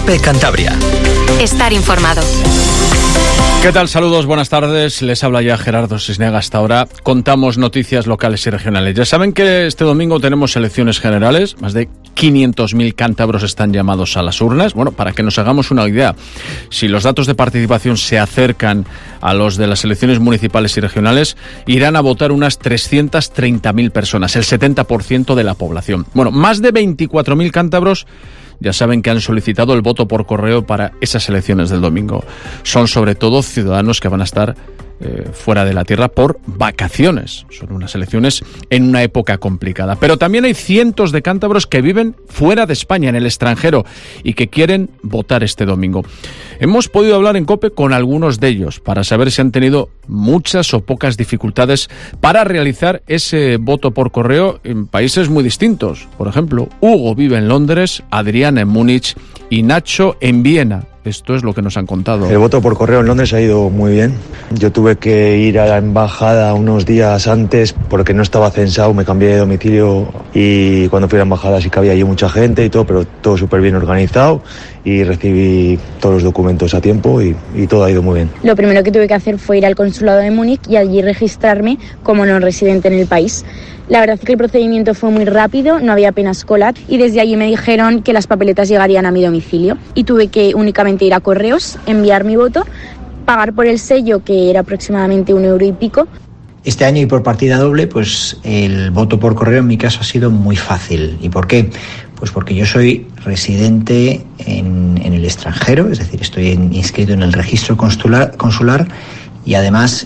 COPE Cantabria. Estar informado. ¿Qué tal? Saludos, buenas tardes. Les habla ya Gerardo Cisnega. Hasta ahora contamos noticias locales y regionales. Ya saben que este domingo tenemos elecciones generales. Más de 500.000 cántabros están llamados a las urnas. Bueno, para que nos hagamos una idea, si los datos de participación se acercan a los de las elecciones municipales y regionales, irán a votar unas 330.000 personas, el 70% de la población. Bueno, más de 24.000 cántabros ya saben que han solicitado el voto por correo para esas elecciones del domingo. Son sobre todo ciudadanos que van a estar fuera de la tierra por vacaciones. Son unas elecciones en una época complicada. Pero también hay cientos de cántabros que viven fuera de España, en el extranjero, y que quieren votar este domingo. Hemos podido hablar en COPE con algunos de ellos para saber si han tenido muchas o pocas dificultades para realizar ese voto por correo en países muy distintos. Por ejemplo, Hugo vive en Londres, Adrián en Múnich y Nacho en Viena. Esto es lo que nos han contado. El voto por correo en Londres ha ido muy bien. Yo tuve que ir a la embajada unos días antes porque no estaba censado, me cambié de domicilio y cuando fui a la embajada sí que había allí mucha gente y todo, pero todo súper bien organizado y recibí todos los documentos a tiempo y todo ha ido muy bien. Lo primero que tuve que hacer fue ir al consulado de Múnich y allí registrarme como no residente en el país. La verdad es que el procedimiento fue muy rápido, no había apenas cola y desde allí me dijeron que las papeletas llegarían a mi domicilio y tuve que únicamente ir a correos, enviar mi voto, pagar por el sello, que era aproximadamente €1 y pico. Este año y por partida doble, pues el voto por correo en mi caso ha sido muy fácil. ¿Y por qué? Pues porque yo soy residente en el extranjero, es decir, estoy inscrito en el registro consular y además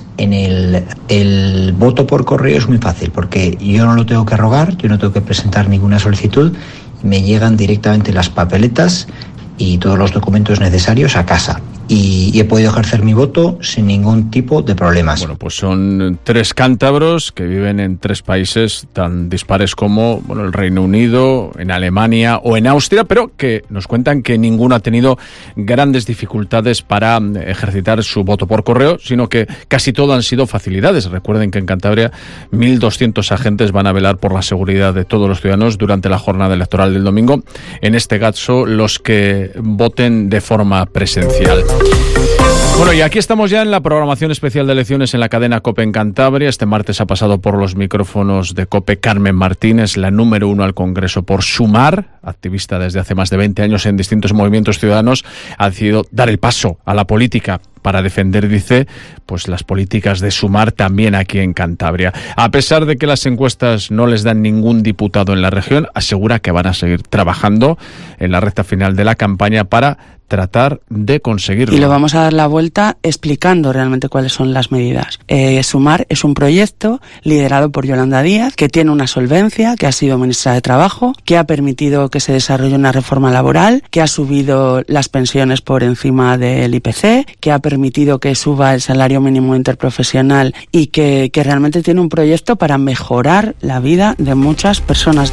el voto por correo es muy fácil porque yo no lo tengo que rogar, yo no tengo que presentar ninguna solicitud, me llegan directamente las papeletas y todos los documentos necesarios a casa. Y he podido ejercer mi voto sin ningún tipo de problemas. Bueno, pues son 3 cántabros que viven en 3 países tan dispares como el Reino Unido, en Alemania o en Austria, pero que nos cuentan que ninguno ha tenido grandes dificultades para ejercitar su voto por correo, sino que casi todo han sido facilidades. Recuerden que en Cantabria 1.200 agentes van a velar por la seguridad de todos los ciudadanos durante la jornada electoral del domingo, en este caso los que voten de forma presencial. Bueno, y aquí estamos ya en la programación especial de elecciones en la cadena COPE en Cantabria. Este martes ha pasado por los micrófonos de COPE Carmen Martínez, la número 1 al Congreso por Sumar, activista desde hace más de 20 años en distintos movimientos ciudadanos, ha decidido dar el paso a la política para defender, dice, pues las políticas de Sumar también aquí en Cantabria. A pesar de que las encuestas no les dan ningún diputado en la región, asegura que van a seguir trabajando en la recta final de la campaña para tratar de conseguirlo. Y lo vamos a dar la vuelta explicando realmente cuáles son las medidas. Sumar es un proyecto liderado por Yolanda Díaz, que tiene una solvencia, que ha sido ministra de Trabajo, que ha permitido que se desarrolle una reforma laboral, que ha subido las pensiones por encima del IPC, que ha permitido que suba el salario mínimo interprofesional y que realmente tiene un proyecto para mejorar la vida de muchas personas.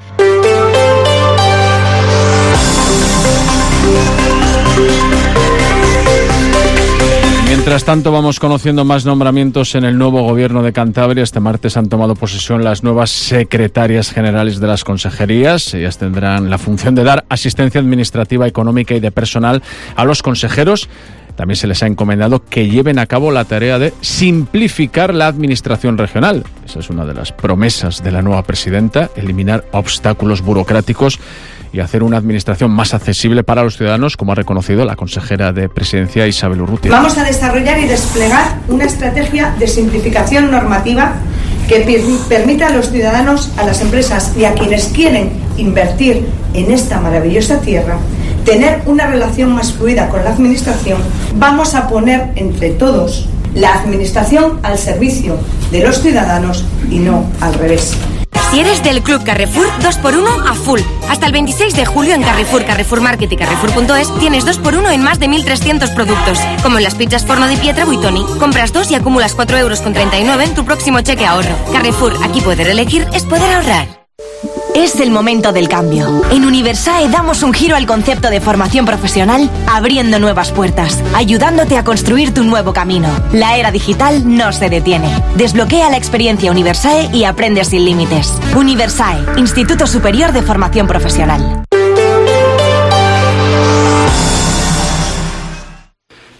Mientras tanto, vamos conociendo más nombramientos en el nuevo gobierno de Cantabria. Este martes han tomado posesión las nuevas secretarias generales de las consejerías. Ellas tendrán la función de dar asistencia administrativa, económica y de personal a los consejeros. También se les ha encomendado que lleven a cabo la tarea de simplificar la administración regional. Esa es una de las promesas de la nueva presidenta, eliminar obstáculos burocráticos y hacer una administración más accesible para los ciudadanos, como ha reconocido la consejera de Presidencia, Isabel Urrutia. Vamos a desarrollar y desplegar una estrategia de simplificación normativa que permita a los ciudadanos, a las empresas y a quienes quieren invertir en esta maravillosa tierra, tener una relación más fluida con la administración. Vamos a poner entre todos la administración al servicio de los ciudadanos y no al revés. Si eres del Club Carrefour, 2x1 a full. Hasta el 26 de julio en Carrefour, Carrefour Market y Carrefour.es tienes 2x1 en más de 1.300 productos, como en las pizzas Forno di Pietra Buitoni. Compras 2 y acumulas 4,39 € en tu próximo cheque ahorro. Carrefour, aquí poder elegir es poder ahorrar. Es el momento del cambio. En Universae damos un giro al concepto de formación profesional, abriendo nuevas puertas, ayudándote a construir tu nuevo camino. La era digital no se detiene. Desbloquea la experiencia Universae y aprende sin límites. Universae, Instituto Superior de Formación Profesional.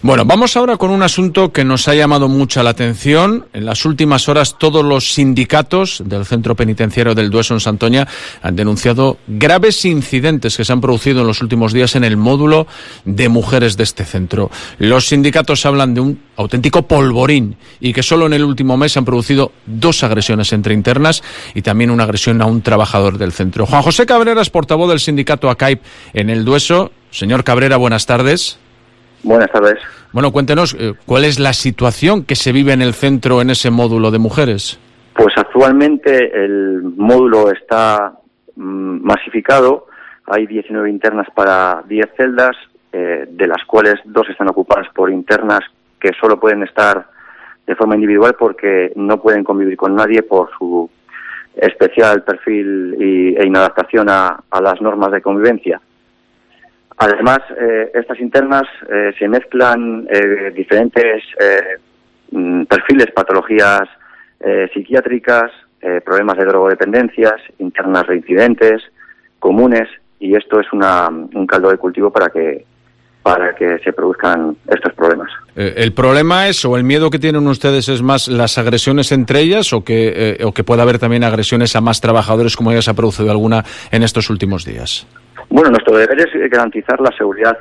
Bueno, vamos ahora con un asunto que nos ha llamado mucha la atención. En las últimas horas todos los sindicatos del Centro Penitenciario del Dueso en Santoña han denunciado graves incidentes que se han producido en los últimos días en el módulo de mujeres de este centro. Los sindicatos hablan de un auténtico polvorín y que solo en el último mes se han producido 2 agresiones entre internas y también una agresión a un trabajador del centro. Juan José Cabrera es portavoz del sindicato ACAIP en el Dueso. Señor Cabrera, buenas tardes. Buenas tardes. Bueno, cuéntenos, ¿cuál es la situación que se vive en el centro en ese módulo de mujeres? Pues actualmente el módulo está masificado. Hay 19 internas para 10 celdas, de las cuales 2 están ocupadas por internas que solo pueden estar de forma individual porque no pueden convivir con nadie por su especial perfil e inadaptación a las normas de convivencia. Además, estas internas se mezclan diferentes perfiles, patologías psiquiátricas, problemas de drogodependencias, internas reincidentes, comunes, y esto es un caldo de cultivo para que se produzcan estos problemas. ¿El problema es, o el miedo que tienen ustedes es más las agresiones entre ellas o que pueda haber también agresiones a más trabajadores, como ya se ha producido alguna en estos últimos días? Bueno, nuestro deber es garantizar la seguridad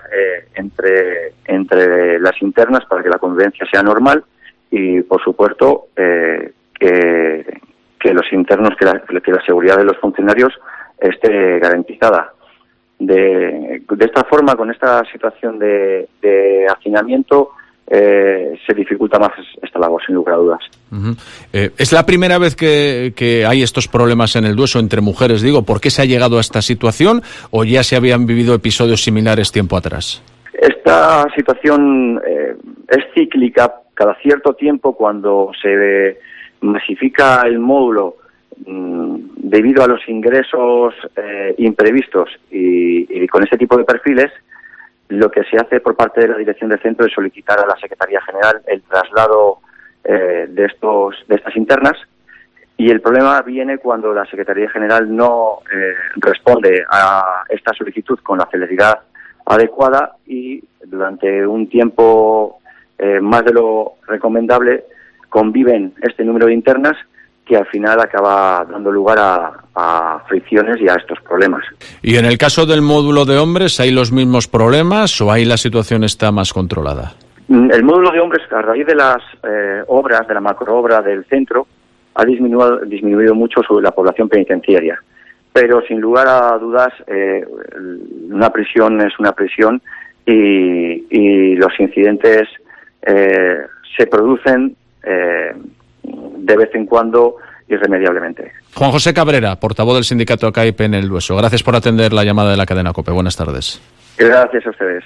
entre las internas para que la convivencia sea normal y, por supuesto, que los internos, que la seguridad de los funcionarios esté garantizada. De esta forma, con esta situación de hacinamiento, se dificulta más esta labor, sin lugar a dudas. Uh-huh. ¿Es la primera vez que hay estos problemas en el Dueso entre mujeres? Digo, ¿por qué se ha llegado a esta situación o ya se habían vivido episodios similares tiempo atrás? Esta situación es cíclica. Cada cierto tiempo, cuando se masifica el módulo debido a los ingresos imprevistos y con ese tipo de perfiles, lo que se hace por parte de la dirección del centro es solicitar a la Secretaría General el traslado de estas internas, y el problema viene cuando la Secretaría General no responde a esta solicitud con la celeridad adecuada y durante un tiempo más de lo recomendable conviven este número de internas, que al final acaba dando lugar a fricciones y a estos problemas. ¿Y en el caso del módulo de hombres hay los mismos problemas o ahí la situación está más controlada? El módulo de hombres, a raíz de las obras, de la macroobra del centro, ha disminuido mucho la población penitenciaria. Pero sin lugar a dudas, una prisión es una prisión y los incidentes se producen de vez en cuando, irremediablemente. Juan José Cabrera, portavoz del sindicato ACAIP en el Dueso. Gracias por atender la llamada de la cadena COPE. Buenas tardes. Gracias a ustedes.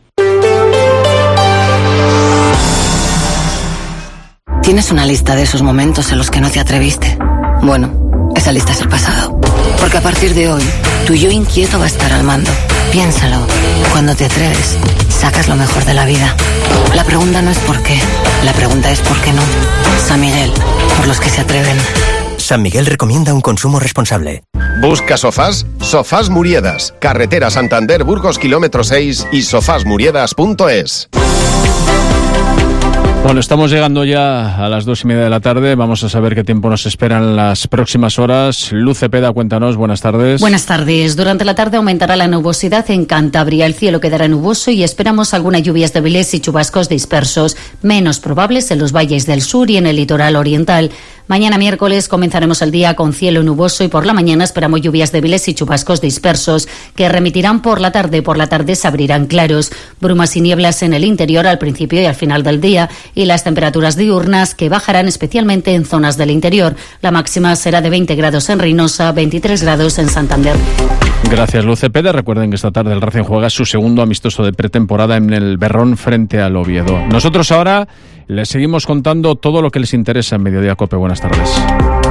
¿Tienes una lista de esos momentos en los que no te atreviste? Bueno, esa lista es el pasado. Porque a partir de hoy, tu yo inquieto va a estar al mando. Piénsalo. Cuando te atreves, sacas lo mejor de la vida. La pregunta no es por qué, la pregunta es por qué no. San Miguel, por los que se atreven. San Miguel recomienda un consumo responsable. ¿Busca sofás? Sofás Muriedas. Carretera Santander, Burgos, kilómetro 6 y sofasmuriedas.es. Bueno, estamos llegando ya a las 2:30 de la tarde. Vamos a saber qué tiempo nos esperan las próximas horas. Luz Cepeda, cuéntanos. Buenas tardes. Buenas tardes. Durante la tarde aumentará la nubosidad en Cantabria. El cielo quedará nuboso y esperamos algunas lluvias débiles y chubascos dispersos, menos probables en los valles del sur y en el litoral oriental. Mañana miércoles comenzaremos el día con cielo nuboso y por la mañana esperamos lluvias débiles y chubascos dispersos que remitirán por la tarde. Por la tarde se abrirán claros, brumas y nieblas en el interior al principio y al final del día, y las temperaturas diurnas que bajarán especialmente en zonas del interior. La máxima será de 20 grados en Reynosa, 23 grados en Santander. Gracias, Luz Cepeda. Recuerden que esta tarde el Racing juega su segundo amistoso de pretemporada en el Berrón frente al Oviedo. Nosotros ahora les seguimos contando todo lo que les interesa en Mediodía COPE. Buenas tardes.